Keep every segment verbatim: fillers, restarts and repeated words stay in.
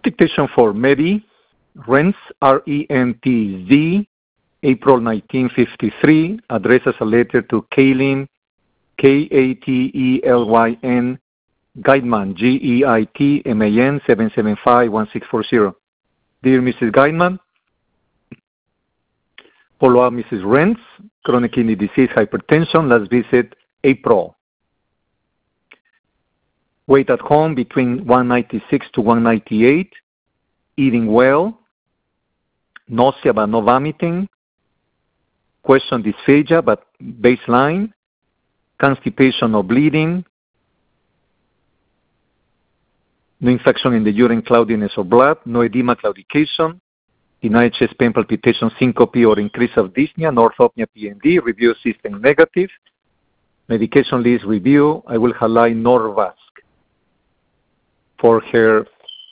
Dictation for Medi, Rentz, R E N T Z, April nineteen fifty-three, addresses a letter to Kaylin, K A T E L Y N, Geitman, G E I T M A N, seven seven five one six four zero. Dear Missus Geitman, follow up Missus Rentz, chronic kidney disease, hypertension, last visit April. Weight at home between one ninety-six to one ninety-eight, eating well, nausea but no vomiting, question dysphagia but baseline, constipation or bleeding, no infection in the urine, cloudiness or blood, no edema, claudication, denied chest pain, palpitation, syncope or increase of dyspnea, no orthopnea, P N D, review system negative, medication list review. I will highlight Norvasc for her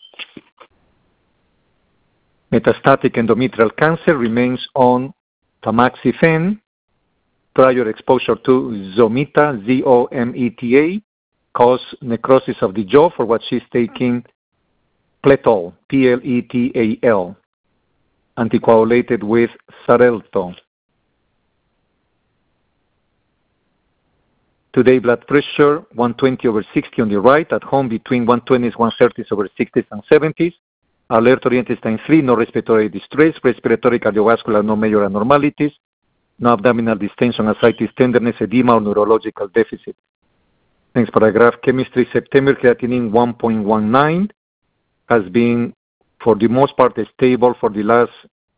metastatic endometrial cancer, remains on tamoxifen, prior exposure to Zometa, Z O M E T A, caused necrosis of the jaw, for what she's taking Pletol, P L E T A L, anticoagulated with Xarelto. Today, blood pressure, one twenty over sixty on the right, at home between one twenties, one thirties over sixties and seventies. Alert oriented time three, no respiratory distress, respiratory cardiovascular, no major abnormalities, no abdominal distension, ascites, tenderness, edema, or neurological deficit. Next paragraph, chemistry, September, creatinine one point one nine, has been, for the most part, stable for the last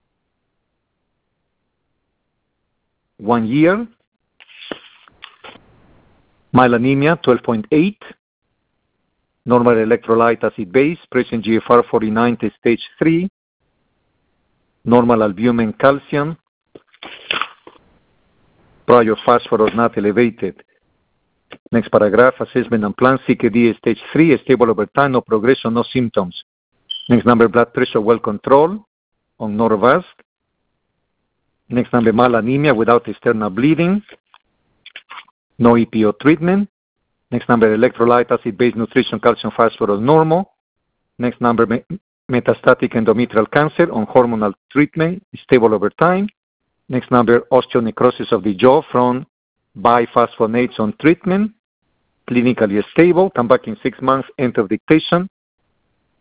one year. Myelonemia, twelve point eight. Normal electrolyte acid base, present G F R forty-nine to stage three. Normal albumin calcium. Prior phosphorus not elevated. Next paragraph, assessment and plan, C K D stage three, stable over time, no progression, no symptoms. Next number, blood pressure well controlled on Norvasc. Next number, myelonemia without external bleeding. No E P O treatment. Next number, electrolyte, acid-base, nutrition, calcium, phosphorus, normal. Next number, me- metastatic endometrial cancer on hormonal treatment, stable over time. Next number, osteonecrosis of the jaw from biphosphonates on treatment, clinically stable. Come back in six months, end of dictation.